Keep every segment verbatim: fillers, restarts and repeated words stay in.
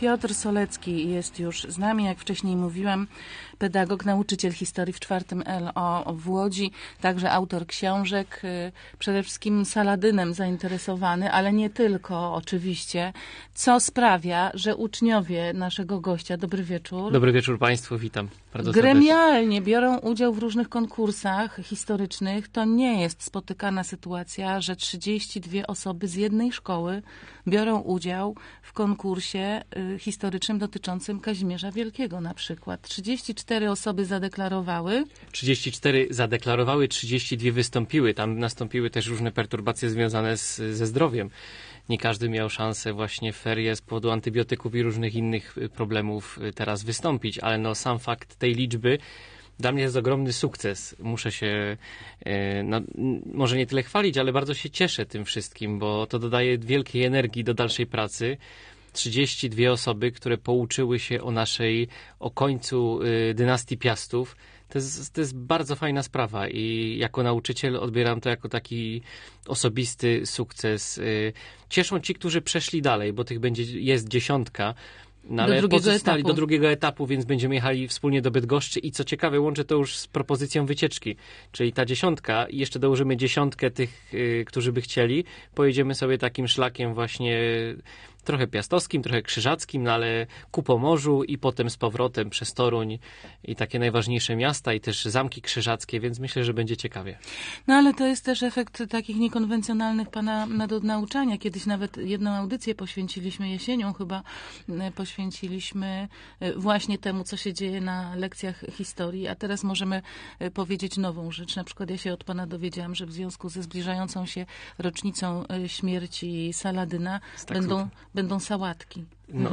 Piotr Solecki jest już z nami, jak wcześniej mówiłam, pedagog, nauczyciel historii w czwartym L O w Łodzi, także autor książek, przede wszystkim Saladynem zainteresowany, ale nie tylko oczywiście, co sprawia, że uczniowie naszego gościa, dobry wieczór. Dobry wieczór Państwu, witam bardzo gremialnie biorą udział w różnych konkursach historycznych. To nie jest spotykana sytuacja, że trzydzieści dwie osoby z jednej szkoły biorą udział w konkursie y, historycznym dotyczącym Kazimierza Wielkiego na przykład. trzydzieści cztery osoby zadeklarowały. trzydzieści cztery zadeklarowały, trzydzieści dwie wystąpiły. Tam nastąpiły też różne perturbacje związane z, ze zdrowiem. Nie każdy miał szansę właśnie w ferie z powodu antybiotyków i różnych innych problemów teraz wystąpić, ale no sam fakt tej liczby dla mnie jest ogromny sukces. Muszę się, no, może nie tyle chwalić, ale bardzo się cieszę tym wszystkim, bo to dodaje wielkiej energii do dalszej pracy. trzydzieści dwie osoby, które pouczyły się o naszej, o końcu dynastii Piastów. To jest, to jest bardzo fajna sprawa i jako nauczyciel odbieram to jako taki osobisty sukces. Cieszą ci, którzy przeszli dalej, bo tych będzie, jest dziesiątka. No, ale do drugiego pozostali etapu. do drugiego etapu, więc będziemy jechali wspólnie do Bydgoszczy i co ciekawe, łączę to już z propozycją wycieczki, czyli ta dziesiątka i jeszcze dołożymy dziesiątkę tych, y, którzy by chcieli. Pojedziemy sobie takim szlakiem właśnie trochę piastowskim, trochę krzyżackim, no ale ku Pomorzu i potem z powrotem przez Toruń i takie najważniejsze miasta i też zamki krzyżackie, więc myślę, że będzie ciekawie. No ale to jest też efekt takich niekonwencjonalnych pana nauczania. Kiedyś nawet jedną audycję poświęciliśmy jesienią, chyba poświęciliśmy właśnie temu, co się dzieje na lekcjach historii, a teraz możemy powiedzieć nową rzecz. Na przykład ja się od pana dowiedziałam, że w związku ze zbliżającą się rocznicą śmierci Saladyna Tak będą super. Będą sałatki. No,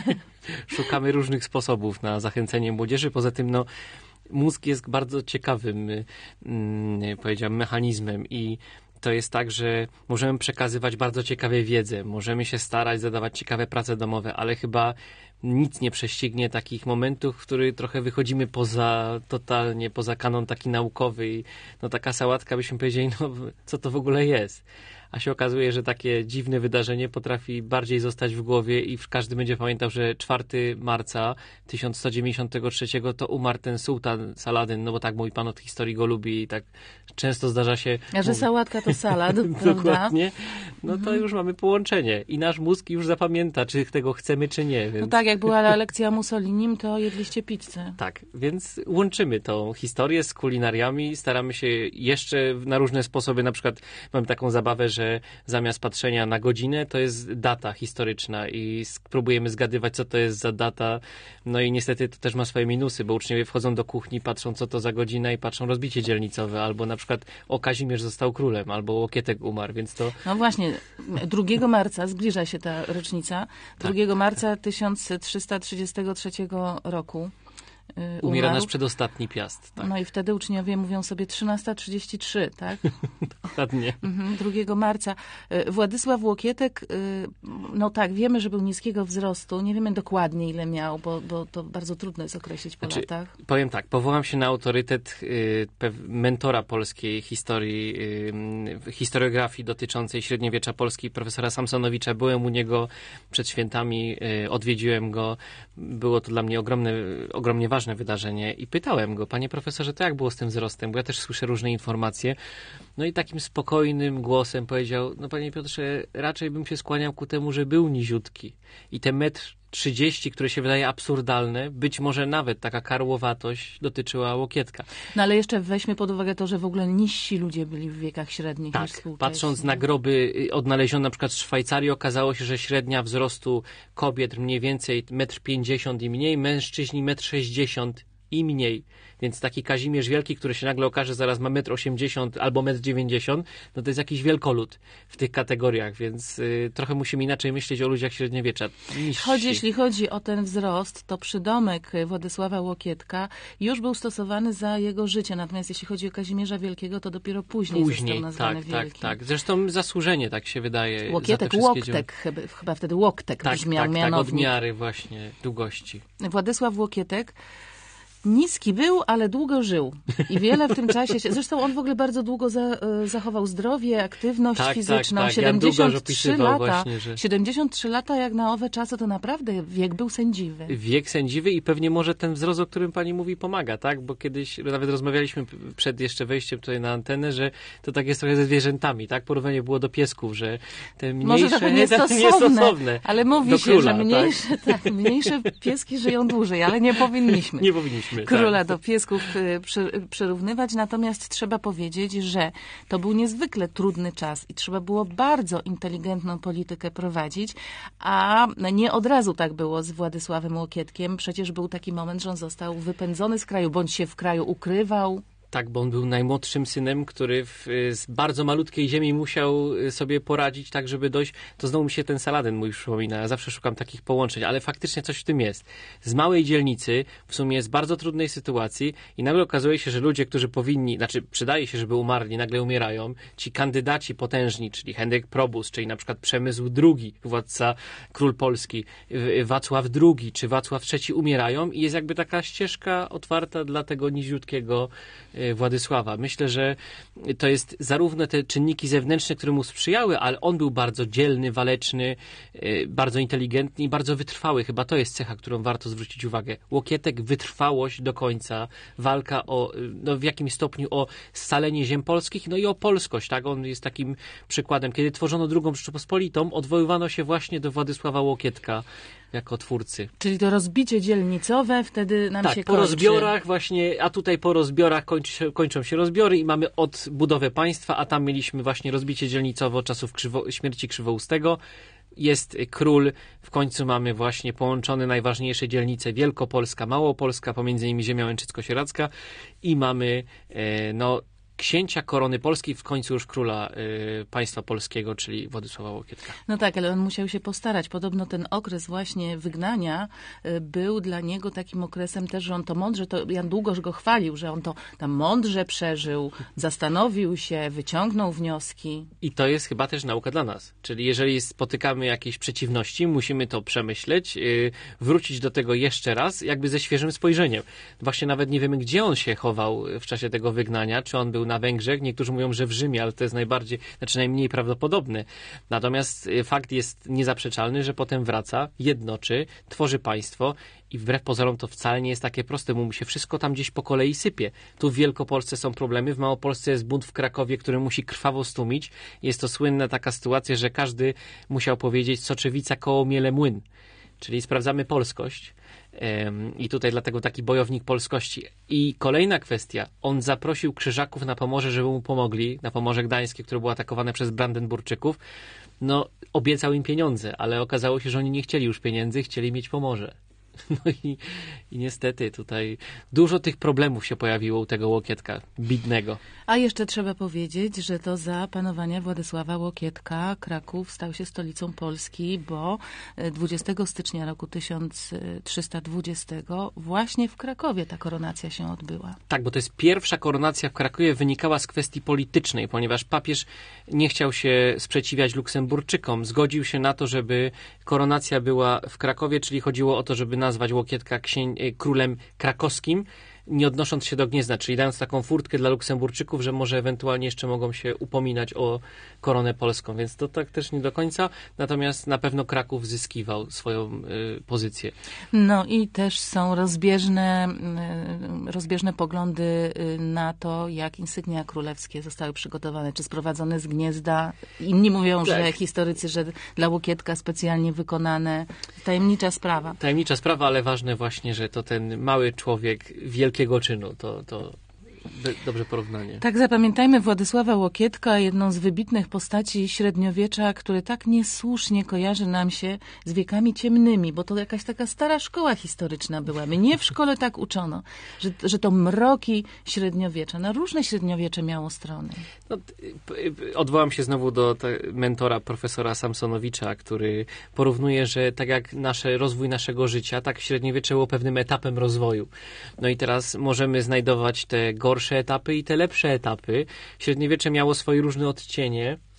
szukamy różnych sposobów na zachęcenie młodzieży. Poza tym, no, mózg jest bardzo ciekawym, mm, powiedziałem, mechanizmem i to jest tak, że możemy przekazywać bardzo ciekawe wiedzę, możemy się starać, zadawać ciekawe prace domowe, ale chyba nic nie prześcignie takich momentów, w których trochę wychodzimy poza, totalnie poza kanon taki naukowy i no taka sałatka, byśmy powiedzieli, no co to w ogóle jest. A się okazuje, że takie dziwne wydarzenie potrafi bardziej zostać w głowie i każdy będzie pamiętał, że czwartego marca tysiąc sto dziewięćdziesiątego trzeciego to umarł ten sułtan Saladyn, no bo tak mój pan od historii go lubi i tak często zdarza się... A że mówi, sałatka to salad, dokładnie. No to już mamy połączenie i nasz mózg już zapamięta, czy tego chcemy, czy nie. Więc... No tak, jak była lekcja Mussolinim, to jedliście pizzę. Tak, więc łączymy tą historię z kulinariami, staramy się jeszcze na różne sposoby, na przykład mamy taką zabawę, że że zamiast patrzenia na godzinę, to jest data historyczna i spróbujemy zgadywać, co to jest za data. No i niestety to też ma swoje minusy, bo uczniowie wchodzą do kuchni, patrzą, co to za godzina i patrzą rozbicie dzielnicowe, albo na przykład o Kazimierz został królem, albo Łokietek umarł, więc to... No właśnie, drugiego marca, zbliża się ta rocznica, drugiego marca tysiąc trzysta trzydziestego trzeciego roku. Umiera umarł. nasz przedostatni Piast. Tak. No i wtedy uczniowie mówią sobie trzynaста trzydzieści trzy, tak? Dokładnie. Mhm, drugiego marca. Władysław Łokietek, no tak, wiemy, że był niskiego wzrostu. Nie wiemy dokładnie, ile miał, bo, bo to bardzo trudno jest określić po znaczy, latach. Powiem tak, powołam się na autorytet y, mentora polskiej historii, y, historiografii dotyczącej średniowiecza Polski, profesora Samsonowicza. Byłem u niego przed świętami, y, odwiedziłem go. Było to dla mnie ogromne, ogromnie ważne wydarzenie i pytałem go, panie profesorze, to jak było z tym wzrostem? Bo ja też słyszę różne informacje. No i takim spokojnym głosem powiedział, no panie Piotrze, raczej bym się skłaniał ku temu, że był niziutki. I te metr trzydzieści, które się wydaje absurdalne, być może nawet taka karłowatość dotyczyła Łokietka. No ale jeszcze weźmy pod uwagę to, że w ogóle niżsi ludzie byli w wiekach średnich tak, niż współcześni. Patrząc na groby odnalezione na przykład w Szwajcarii, okazało się, że średnia wzrostu kobiet mniej więcej metr pięćdziesiąt i mniej, mężczyźni metr sześćdziesiąt i mniej. Więc taki Kazimierz Wielki, który się nagle okaże, zaraz ma metr osiemdziesiąt albo metr dziewięćdziesiąt, no to jest jakiś wielkolud w tych kategoriach, więc y, trochę musimy inaczej myśleć o ludziach średniowiecza. Choć jeśli chodzi o ten wzrost, to przydomek Władysława Łokietka już był stosowany za jego życie, natomiast jeśli chodzi o Kazimierza Wielkiego, to dopiero później, później został nazwany tak, Wielki. Tak, tak. Zresztą zasłużenie, tak się wydaje. Łokietek, Łoktek, chyba, chyba wtedy Łoktek tak, brzmiał tak, mianownik. Tak, od miary właśnie długości. Władysław Łokietek Niski był, ale długo żył. I wiele w tym czasie... Się... Zresztą on w ogóle bardzo długo za, zachował zdrowie, aktywność tak, fizyczną. Tak, tak. siedemdziesiąt trzy lata. Właśnie, że... siedemdziesiąt trzy lata jak na owe czasy to naprawdę wiek był sędziwy. Wiek sędziwy i pewnie może ten wzrost, o którym pani mówi, pomaga, tak? Bo kiedyś nawet rozmawialiśmy przed jeszcze wejściem tutaj na antenę, że to tak jest trochę ze zwierzętami, tak? Porównanie było do piesków, że te mniejsze... Może trochę niestosowne, niestosowne ale mówi się, króla, że mniejsze, tak? Tak, mniejsze pieski żyją dłużej, ale nie powinniśmy. Nie powinniśmy. Króla tak. do piesków przyrównywać, natomiast trzeba powiedzieć, że to był niezwykle trudny czas i trzeba było bardzo inteligentną politykę prowadzić, a nie od razu tak było z Władysławem Łokietkiem. Przecież był taki moment, że on został wypędzony z kraju, bądź się w kraju ukrywał. Tak, bo on był najmłodszym synem, który w, z bardzo malutkiej ziemi musiał sobie poradzić tak, żeby dojść. To znowu mi się ten Saladyn mój przypomina. Ja zawsze szukam takich połączeń, ale faktycznie coś w tym jest. Z małej dzielnicy, w sumie z bardzo trudnej sytuacji i nagle okazuje się, że ludzie, którzy powinni, znaczy przydaje się, żeby umarli, nagle umierają. Ci kandydaci potężni, czyli Henryk Probus, czyli na przykład Przemysł drugi, władca, król Polski, Wacław drugi, czy Wacław trzeci umierają i jest jakby taka ścieżka otwarta dla tego niziutkiego Władysława. Myślę, że to jest zarówno te czynniki zewnętrzne, które mu sprzyjały, ale on był bardzo dzielny, waleczny, bardzo inteligentny i bardzo wytrwały. Chyba to jest cecha, którą warto zwrócić uwagę. Łokietek, wytrwałość do końca, walka o, no w jakimś stopniu o scalenie ziem polskich, no i o polskość, tak? On jest takim przykładem. Kiedy tworzono drugą Rzeczpospolitą, odwoływano się właśnie do Władysława Łokietka jako twórcy. Czyli to rozbicie dzielnicowe wtedy nam tak, się po kończy. rozbiorach właśnie, a tutaj po rozbiorach kończy, kończą się rozbiory i mamy odbudowę państwa, a tam mieliśmy właśnie rozbicie dzielnicowe od czasów Krzywo, śmierci Krzywoustego. Jest król, w końcu mamy właśnie połączone najważniejsze dzielnice Wielkopolska, Małopolska, pomiędzy nimi ziemia łęczycko-sieradzka i mamy e, no księcia korony polskiej, w końcu już króla y, państwa polskiego, czyli Władysława Łokietka. No tak, ale on musiał się postarać. Podobno ten okres właśnie wygnania y, był dla niego takim okresem też, że on to mądrze, to Jan Długosz go chwalił, że on to tam mądrze przeżył, zastanowił się, wyciągnął wnioski. I to jest chyba też nauka dla nas. Czyli jeżeli spotykamy jakieś przeciwności, musimy to przemyśleć, y, wrócić do tego jeszcze raz, jakby ze świeżym spojrzeniem. Właśnie nawet nie wiemy, gdzie on się chował w czasie tego wygnania, czy on był na Węgrzech. Niektórzy mówią, że w Rzymie, ale to jest najbardziej, znaczy najmniej prawdopodobne. Natomiast fakt jest niezaprzeczalny, że potem wraca, jednoczy, tworzy państwo i wbrew pozorom to wcale nie jest takie proste, bo mu się wszystko tam gdzieś po kolei sypie. Tu w Wielkopolsce są problemy, w Małopolsce jest bunt w Krakowie, który musi krwawo stłumić. Jest to słynna taka sytuacja, że każdy musiał powiedzieć Soczewica koło miele młyn. Czyli sprawdzamy polskość. I tutaj dlatego taki bojownik polskości. I kolejna kwestia. On zaprosił Krzyżaków na Pomorze, żeby mu pomogli. Na Pomorze Gdańskie, które było atakowane przez Brandenburczyków. No, obiecał im pieniądze, ale okazało się, że oni nie chcieli już pieniędzy, chcieli mieć Pomorze. No i, i niestety tutaj dużo tych problemów się pojawiło u tego Łokietka, bidnego. A jeszcze trzeba powiedzieć, że to za panowania Władysława Łokietka Kraków stał się stolicą Polski, bo dwudziestego stycznia roku tysiąc trzysta dwudziestego właśnie w Krakowie ta koronacja się odbyła. Tak, bo to jest pierwsza koronacja w Krakowie, wynikała z kwestii politycznej, ponieważ papież nie chciał się sprzeciwiać Luksemburczykom. Zgodził się na to, żeby koronacja była w Krakowie, czyli chodziło o to, żeby nazwać Łokietka księ- królem krakowskim, nie odnosząc się do Gniezna, czyli dając taką furtkę dla Luksemburczyków, że może ewentualnie jeszcze mogą się upominać o koronę polską, więc to tak też nie do końca, natomiast na pewno Kraków zyskiwał swoją y, pozycję. No i też są rozbieżne, y, rozbieżne poglądy y, na to, jak insygnia królewskie zostały przygotowane, czy sprowadzone z Gniezda. Inni mówią, tak. że historycy, że dla Łokietka specjalnie wykonane. Tajemnicza sprawa. Tajemnicza sprawa, ale ważne właśnie, że to ten mały człowiek wielkiego czynu, to, to dobrze porównanie. Tak, zapamiętajmy Władysława Łokietka, jedną z wybitnych postaci średniowiecza, który tak niesłusznie kojarzy nam się z wiekami ciemnymi, bo to jakaś taka stara szkoła historyczna była. Mnie w szkole tak uczono, że, że to mroki średniowiecza. No różne średniowiecze miało strony. No, odwołam się znowu do mentora profesora Samsonowicza, który porównuje, że tak jak nasze, rozwój naszego życia, tak średniowiecze było pewnym etapem rozwoju. No i teraz możemy znajdować te gorsze etapy i te lepsze etapy. Średniowiecze miało swoje różne odcienie,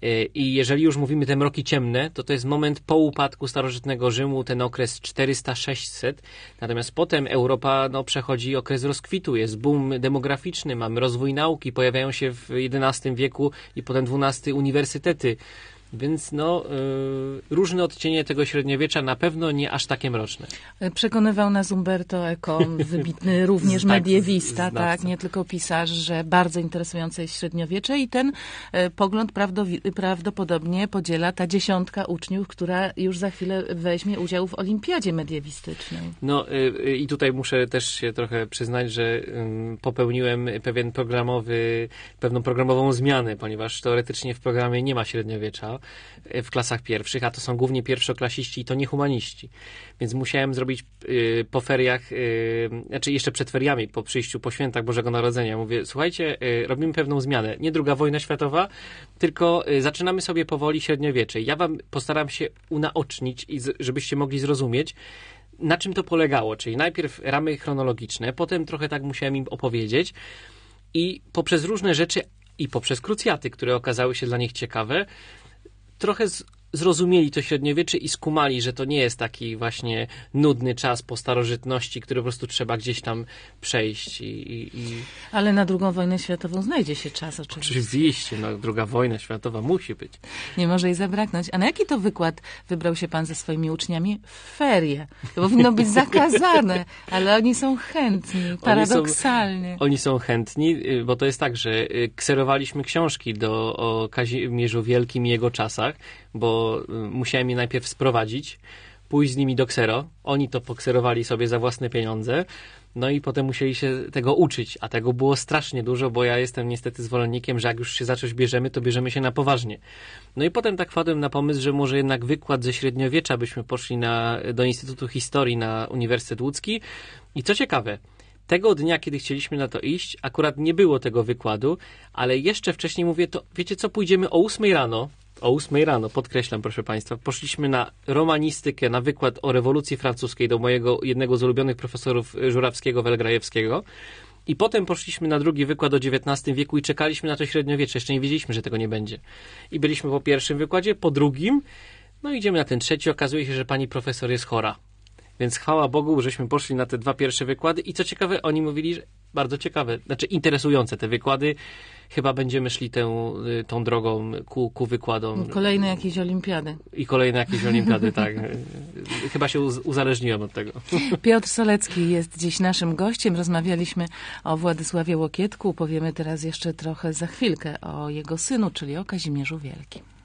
I jeżeli już mówimy te mroki ciemne, to to jest moment po upadku starożytnego Rzymu, ten okres czterysta sześćset. Natomiast potem Europa no, przechodzi okres rozkwitu, jest boom demograficzny, mamy rozwój nauki, pojawiają się w jedenastym wieku i potem dwunastym uniwersytety. Więc no, y, różne odcienie tego średniowiecza, na pewno nie aż takie mroczne. Przekonywał nas Umberto Eco, wybitny również Znak, mediewista, znawca. tak, nie tylko pisarz, że bardzo interesujące jest średniowiecze i ten e, pogląd prawdowi- prawdopodobnie podziela ta dziesiątka uczniów, która już za chwilę weźmie udział w olimpiadzie mediewistycznej. No y, i tutaj muszę też się trochę przyznać, że y, popełniłem pewien programowy, pewną programową zmianę, ponieważ teoretycznie w programie nie ma średniowiecza w klasach pierwszych, a to są głównie pierwszoklasiści i to nie humaniści. Więc musiałem zrobić y, po feriach, y, znaczy jeszcze przed feriami, po przyjściu, po świętach Bożego Narodzenia. Mówię, słuchajcie, y, robimy pewną zmianę. Nie druga wojna światowa, tylko y, zaczynamy sobie powoli średniowiecze. Ja wam postaram się unaocznić, i z, żebyście mogli zrozumieć, na czym to polegało. Czyli najpierw ramy chronologiczne, potem trochę tak musiałem im opowiedzieć i poprzez różne rzeczy i poprzez krucjaty, które okazały się dla nich ciekawe, trochę z, zrozumieli to średniowiecze i skumali, że to nie jest taki właśnie nudny czas po starożytności, który po prostu trzeba gdzieś tam przejść. I, i, i... Ale na drugą wojnę światową znajdzie się czas oczywiście. Oczywiście, no, druga wojna światowa musi być. Nie może jej zabraknąć. A na jaki to wykład wybrał się pan ze swoimi uczniami? W ferie. To powinno być zakazane, ale oni są chętni, paradoksalnie. Oni są, oni są chętni, bo to jest tak, że kserowaliśmy książki do, o Kazimierzu Wielkim i jego czasach, bo musiałem je najpierw sprowadzić, pójść z nimi do ksero. Oni to pokserowali sobie za własne pieniądze. No i potem musieli się tego uczyć, a tego było strasznie dużo, bo ja jestem niestety zwolennikiem, że jak już się za coś bierzemy, to bierzemy się na poważnie. No i potem tak wpadłem na pomysł, że może jednak wykład ze średniowiecza byśmy poszli na, do Instytutu Historii na Uniwersytet Łódzki. I co ciekawe, tego dnia, kiedy chcieliśmy na to iść, akurat nie było tego wykładu, ale jeszcze wcześniej mówię, to wiecie co, pójdziemy o ósmej rano, o ósmej rano, podkreślam proszę państwa, poszliśmy na romanistykę, na wykład o rewolucji francuskiej do mojego jednego z ulubionych profesorów Żurawskiego, Welgrajewskiego i potem poszliśmy na drugi wykład o dziewiętnastym wieku i czekaliśmy na to średniowiecze, jeszcze nie wiedzieliśmy, że tego nie będzie. I byliśmy po pierwszym wykładzie, po drugim, no idziemy na ten trzeci, okazuje się, że pani profesor jest chora. Więc chwała Bogu, żeśmy poszli na te dwa pierwsze wykłady i co ciekawe, oni mówili, że bardzo ciekawe, znaczy interesujące te wykłady. Chyba będziemy szli tę, tą drogą ku, ku wykładom. Kolejne jakieś olimpiady. I kolejne jakieś olimpiady, tak. Chyba się uzależniłem od tego. Piotr Solecki jest dziś naszym gościem. Rozmawialiśmy o Władysławie Łokietku. Powiemy teraz jeszcze trochę za chwilkę o jego synu, czyli o Kazimierzu Wielkim.